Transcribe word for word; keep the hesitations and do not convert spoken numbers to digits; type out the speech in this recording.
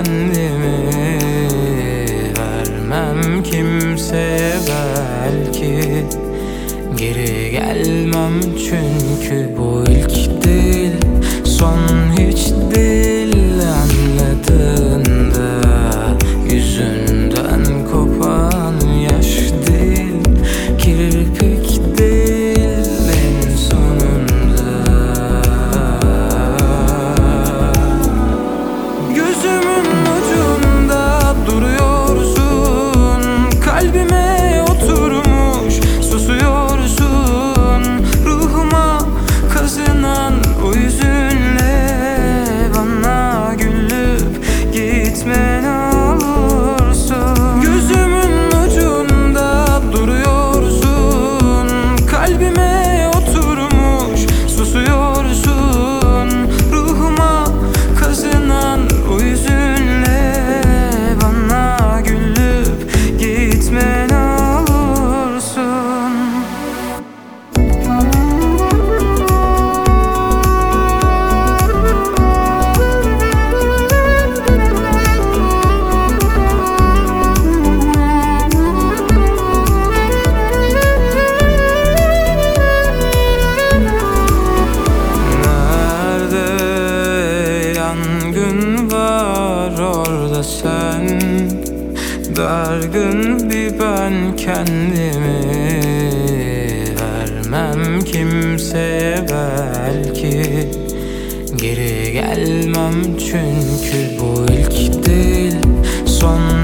kendimi vermem kimseye belki. Geri gelmem çünkü bu ilk değil, son hiç değil. Anladığında yüzünden kopan yaş değil, kirpik değil en sonunda. Gözümün ucunda duruyorsun, kalbime oturmuş susuyorsun. Ruhuma kazınan o yüzünle bana gülüp gitme ne olursun. Gözümün ucunda duruyorsun, kalbime oturmuş susuyorsun. Ruhuma kazınan o yüzünle bana gülüp gitme ne olursun. Yangın var orada sen, dargın bir ben kendimi vermem kimseye belki. Geri gelmem çünkü bu ilk değil, son